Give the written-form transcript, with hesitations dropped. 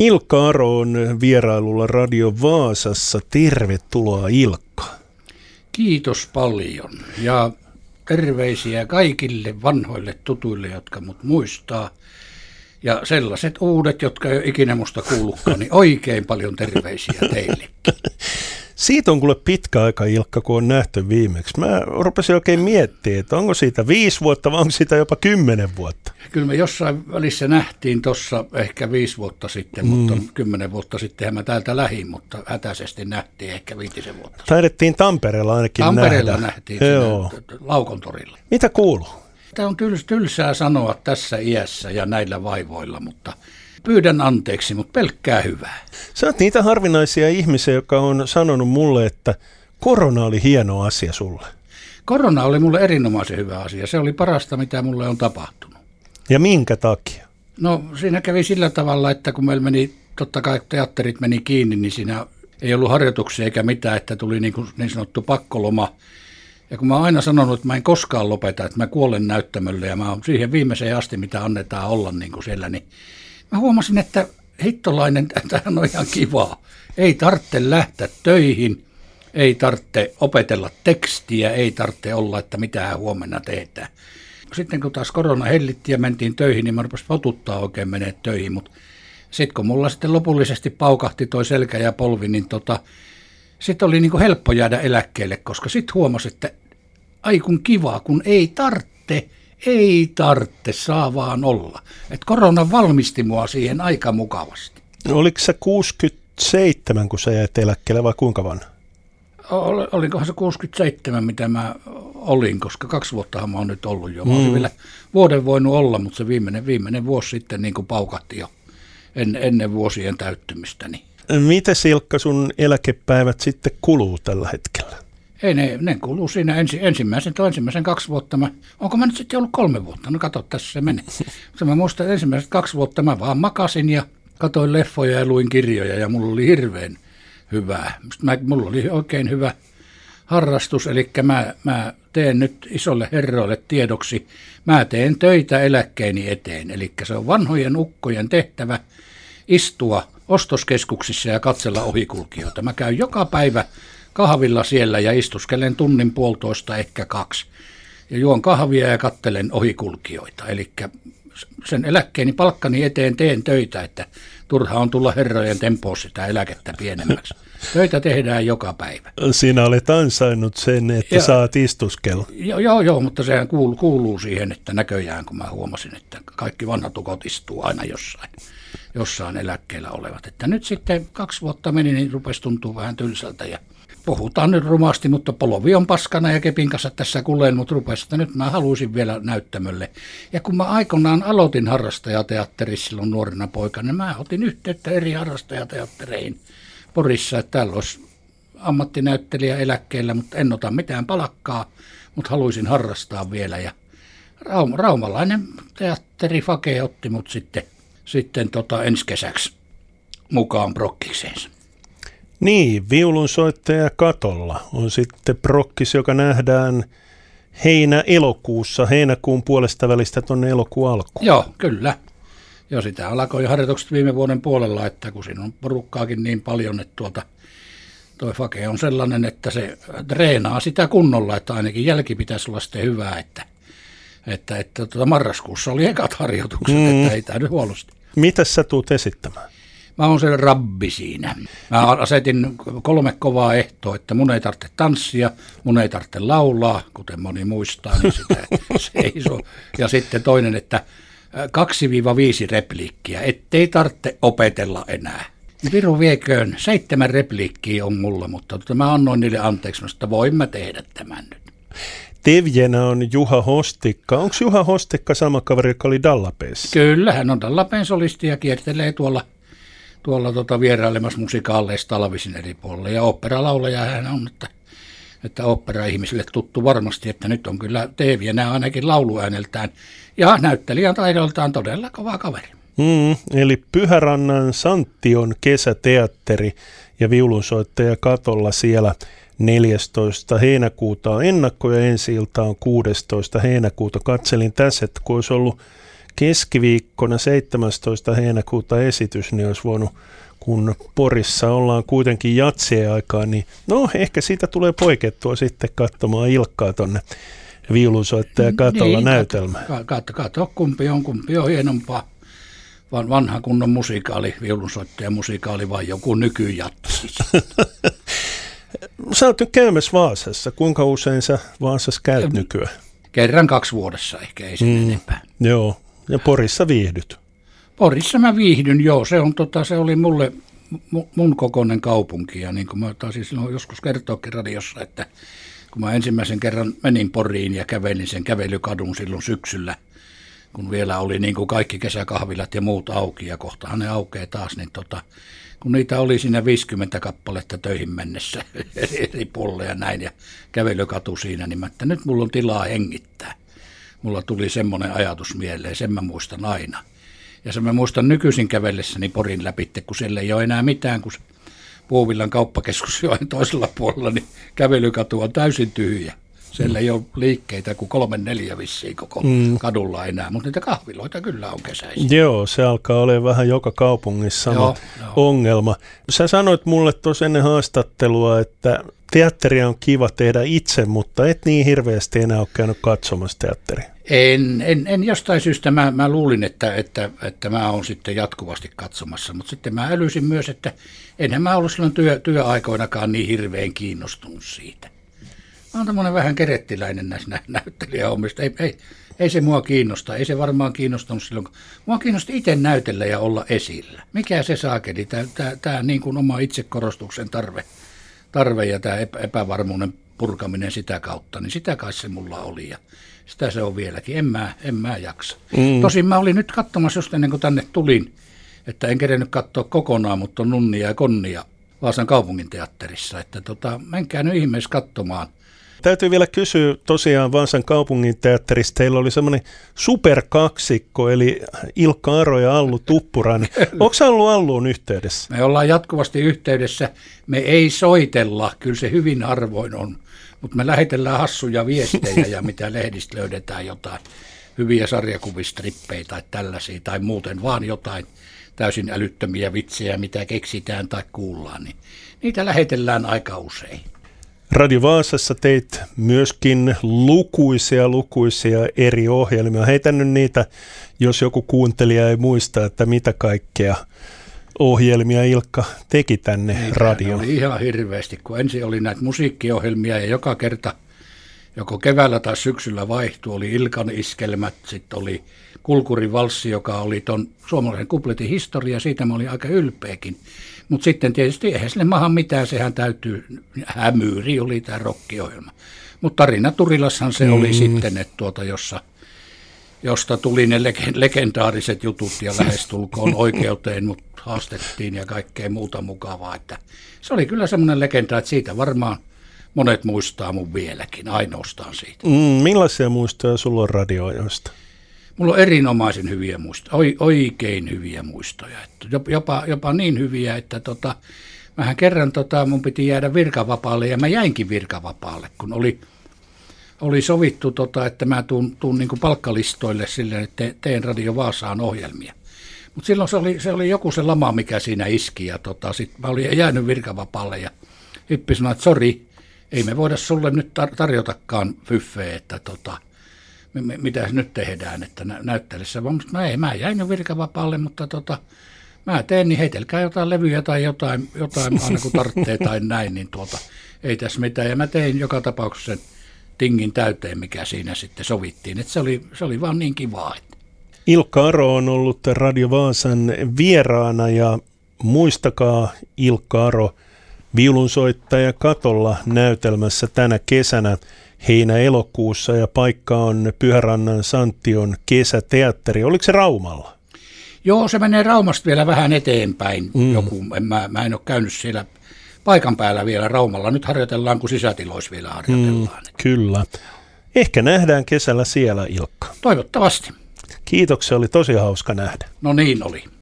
Ilkka Aro on vierailulla Radio Vaasassa. Tervetuloa, Ilkka. Kiitos paljon ja terveisiä kaikille vanhoille tutuille, jotka mut muistaa. Ja sellaiset uudet, jotka ei ole ikinä musta kuullutkaan, niin oikein paljon terveisiä teille. Siitä on kuule pitkä aika, Ilkka, kun on nähty viimeksi. Mä rupesin oikein miettimään, että onko siitä 5 vuotta vai onko siitä jopa 10 vuotta? Kyllä me jossain välissä nähtiin tuossa ehkä 5 vuotta sitten, mutta 10 vuotta sittenhän mä täältä lähdin, mutta hätäisesti nähtiin ehkä 5 vuotta. Taidettiin Tampereella ainakin Tampereella nähtiin Laukon torilla. Mitä kuuluu? Tämä on tylsää sanoa tässä iässä ja näillä vaivoilla, mutta pyydän anteeksi, mutta pelkkää hyvää. Sä oot niitä harvinaisia ihmisiä, joka on sanonut mulle, että korona oli hieno asia sulle. Korona oli mulle erinomaisen hyvä asia. Se oli parasta, mitä mulle on tapahtunut. Ja minkä takia? No siinä kävi sillä tavalla, että kun meillä meni, totta kai teatterit meni kiinni, niin siinä ei ollut harjoituksia eikä mitään, että tuli niin sanottu pakkoloma. Ja kun mä oon aina sanonut, että mä en koskaan lopeta, että mä kuolen näyttämölle ja mä oon siihen viimeiseen asti, mitä annetaan olla niin kuin siellä, niin mä huomasin, että hittolainen, tämähän on ihan kivaa. Ei tarvitse lähteä töihin, ei tarvitse opetella tekstiä, ei tarvitse olla, että mitä huomenna tehdään. Sitten kun taas korona hellitti ja mentiin töihin, niin mä rupesin potuttaa oikein menee töihin, mutta sitten kun mulla sitten lopullisesti paukahti toi selkä ja polvi, niin sitten oli niin kuin helppo jäädä eläkkeelle, koska sitten huomasi, että ai kun kiva, kun ei tarvitse, saa vaan olla. Että korona valmisti mua siihen aika mukavasti. Oliko se 67, kun sä jäit eläkkeelle vai kuinka vanha? Olinkohan se 67, mitä mä olin, koska 2 vuottahan mä oon nyt ollut jo. Mä olisin vielä vuoden voinut olla, mutta se viimeinen vuosi sitten niin kuin paukahti jo ennen vuosien täyttymistäni. Miten, Ilkka, sun eläkepäivät sitten kuluu tällä hetkellä? Ei, ne kuluu siinä ensimmäisen 2 vuotta. Onko mä nyt sitten ollut 3 vuotta? No kato, tässä se menee. Mä muistan, että ensimmäiset 2 vuotta mä vaan makasin ja katoin leffoja ja luin kirjoja ja mulla oli hirveän hyvää. Mulla oli oikein hyvä harrastus, eli mä teen nyt isolle herroille tiedoksi, mä teen töitä eläkkeeni eteen. Eli se on vanhojen ukkojen tehtävä istua ostoskeskuksissa ja katsella ohikulkijoita. Mä käyn joka päivä kahvilla siellä ja istuskelen 1,5 ehkä 2. Ja juon kahvia ja katselen ohikulkijoita. Eli sen eläkkeeni palkkani eteen teen töitä, että turha on tulla herrojen tempoon sitä eläkettä pienemmäksi. Töitä tehdään joka päivä. Sinä olet ansainnut sen, että saat istuskella. Joo, mutta sehän kuuluu siihen, että näköjään kun mä huomasin, että kaikki vanhat ukot istuu aina jossain eläkkeellä olevat. Että nyt sitten 2 vuotta meni, niin rupesi tuntua vähän tylsältä ja puhutaan nyt rumasti, mutta polvi on paskana ja kepin kanssa tässä kuleen, mutta rupesi, että nyt mä haluaisin vielä näyttämölle. Ja kun mä aikoinaan aloitin harrastajateatterissa silloin nuorena poikana, niin mä otin yhteyttä eri harrastajateattereihin Porissa, että täällä olisi ammattinäyttelijä eläkkeellä, mutta en ota mitään palkkaa, mutta haluaisin harrastaa vielä. Ja raumalainen teatteri Fake otti mut sitten ensi kesäksi mukaan prokkikseensa. Niin, viulunsoittaja katolla on sitten prokkis, joka nähdään heinäkuun puolesta välistä tuonne elokuun alkuun. Joo, kyllä. Ja sitä alkoi harjoitukset viime vuoden puolella, että kun siinä on porukkaakin niin paljon, että toi Fake on sellainen, että se treenaa sitä kunnolla, että ainakin jälki pitäisi olla sitten hyvää, että marraskuussa oli ekat harjoitukset, että ei täydy huolosti. Mitäs sä tuut esittämään? Mä oon se rabbi siinä. Mä asetin 3 kovaa ehtoa, että mun ei tarvitse tanssia, mun ei tarvitse laulaa, kuten moni muistaa, niin sitä seisoo. Ja sitten toinen, että 2-5 repliikkiä, ettei tarvitse opetella enää. Viru vieköön, 7 repliikkiä on mulla, mutta mä annoin niille anteeksi, että voin mä tehdä tämän nyt. Tevjenä on Juha Hostikka. Onko Juha Hostikka sama kaveri, joka oli Dallapeissa? Kyllä, hän on Dallapeen solisti ja kiertelee tuolla vierailemassa musikaaleissa talvisin eri puolilla. Ja oopperalaulaja hän on, että ooppera-ihmisille tuttu varmasti, että nyt on kyllä Tevjenä ainakin lauluääneltään ja näyttelijän taidoltaan todella kova kaveri. Eli Pyhärannan Santtion kesäteatteri ja viulunsoittaja katolla siellä 14. heinäkuuta on ennakko ja ensi-ilta on 16. heinäkuuta. Katselin tässä, että kun olisi ollut keskiviikkona 17. heinäkuuta esitys, niin olisi voinut, kun Porissa ollaan kuitenkin jatsien aikaa, niin no ehkä siitä tulee poikettua sitten katsomaan Ilkkaa tonne viulunsoittaja katolla niin, näytelmään. Kato, kumpi on hienompaa. Vanha kunnon musikaali, viulunsoittaja musikaali vai joku nykyjatsi. Sä oot nyt käymässä Vaasassa. Kuinka usein sä Vaasassa käyt nykyään? Kerran 2 vuodessa ehkä, ei sen enempää. Joo, ja Porissa viihdyt? Porissa mä viihdyn, joo. Se oli mulle mun kokoinen kaupunki. Ja niin kuin mä taisin silloin joskus kertoakin radiossa, että kun mä ensimmäisen kerran menin Poriin ja kävelin sen kävelykadun silloin syksyllä, kun vielä oli niin kuin kaikki kesäkahvilat ja muut auki, ja kohtahan ne aukeaa taas, niin kun niitä oli siinä 50 kappaletta töihin mennessä eri puolella ja näin, ja kävelykatu siinä, niin mä, että nyt mulla on tilaa hengittää. Mulla tuli semmoinen ajatus mieleen, sen mä muistan aina. Ja sen mä muistan nykyisin kävellessäni Porin läpitte, kun siellä ei ole enää mitään, kun Puuvillan kauppakeskus joen toisella puolella, niin kävelykatu on täysin tyhjä. Siellä ei ole liikkeitä kuin 3-4 vissiin koko kadulla enää, mutta niitä kahviloita kyllä on kesäisin. Joo, se alkaa olla vähän joka kaupungissa sama ongelma. Sä sanoit mulle tuossa ennen haastattelua, että teatteria on kiva tehdä itse, mutta et niin hirveästi enää ole käynyt katsomassa teatteria. En jostain syystä. Mä luulin, että mä oon sitten jatkuvasti katsomassa, mutta sitten mä älysin myös, että enhän mä ollut silloin työaikoinakaan niin hirveän kiinnostunut siitä. Mä oon tämmöinen vähän kerettiläinen näissä näyttelijähommista. Ei se mua kiinnosta. Ei se varmaan kiinnostunut silloin. Mua kiinnosti itse näytellä ja olla esillä. Mikä se saakeli? Tämä niin kuin oma itsekorostuksen tarve ja tämä epävarmuuden purkaminen sitä kautta, niin sitä kai se mulla oli ja sitä se on vieläkin. En mä jaksa. Tosin mä olin nyt katsomassa just ennen kuin tänne tulin, että en kerennyt katsoa kokonaan, mutta on Nunnia ja Konnia Vaasan kaupunginteatterissa, että menkää nyt ihmeessä katsomaan. Täytyy vielä kysyä tosiaan Vaasan kaupunginteatterissa. Teillä oli semmoinen superkaksikko, eli Ilkka Aro ja Allu Tuppurainen. Onko sä ollut Alluun yhteydessä? Me ollaan jatkuvasti yhteydessä. Me ei soitella, kyllä se hyvin harvoin on, mutta me lähetellään hassuja viestejä ja mitä lehdistä löydetään jotain hyviä sarjakuvistrippejä tai tällaisia tai muuten vaan jotain täysin älyttömiä vitsejä, mitä keksitään tai kuullaan, niin niitä lähetellään aika usein. Radio Vaasassa teit myöskin lukuisia eri ohjelmia. Heitän nyt niitä, jos joku kuuntelija ei muista, että mitä kaikkea ohjelmia Ilkka teki tänne radioon. Oli ihan hirveästi, kun ensin oli näitä musiikkiohjelmia ja joka kerta, joko keväällä tai syksyllä vaihtui, oli Ilkan iskelmät, sitten oli Kulkurin valssi, joka oli tuon suomalaisen kupletin historia, siitä mä olin aika ylpeäkin. Mutta sitten tietysti eihän sille maahan mitään, sehän täytyy, Hämyyri oli tämä rokkiohjelma. Mutta Tarina Turilashan se oli sitten, että josta tuli ne legendaariset jutut ja lähestulkoon oikeuteen, mutta haastettiin ja kaikkea muuta mukavaa. Että se oli kyllä semmoinen legenda, että siitä varmaan monet muistaa mun vieläkin, ainoastaan siitä. Millaisia muistoja sulla on radioajoista? Mulla on erinomaisen hyviä muistoja, oikein hyviä muistoja, että jopa niin hyviä, että mähän kerran mun piti jäädä virkavapaalle ja mä jäinkin virkavapaalle, kun oli sovittu, että mä tuun niin kuin palkkalistoille silleen, että teen Radio Vaasaan ohjelmia. Mutta silloin se oli joku se lama, mikä siinä iski ja sit mä olin jäänyt virkavapaalle ja Hippi sanoi, että sori, ei me voida sulle nyt tarjotakaan fyffeä, että mitä nyt tehdään, että näyttelyssä. Mä jäin virkavapaalle, mutta mä teen, niin heitelkää jotain levyjä tai jotain aina kun tarvitsee tai näin, niin ei tässä mitään. Ja mä tein joka tapauksessa sen tingin täyteen, mikä siinä sitten sovittiin. Että se oli vaan niin kivaa. Ilkka Aro on ollut Radio Vaasan vieraana ja muistakaa Ilkka Aro viulunsoittaja katolla näytelmässä tänä kesänä heinä-elokuussa ja paikka on Pyhärannan Santtion kesäteatteri. Oliko se Raumalla? Joo, se menee Raumasta vielä vähän eteenpäin. Mä en ole käynyt siellä paikan päällä vielä Raumalla. Nyt harjoitellaan, kun sisätiloissa vielä harjoitellaan. Kyllä. Ehkä nähdään kesällä siellä, Ilkka. Toivottavasti. Kiitoksia, oli tosi hauska nähdä. No niin oli.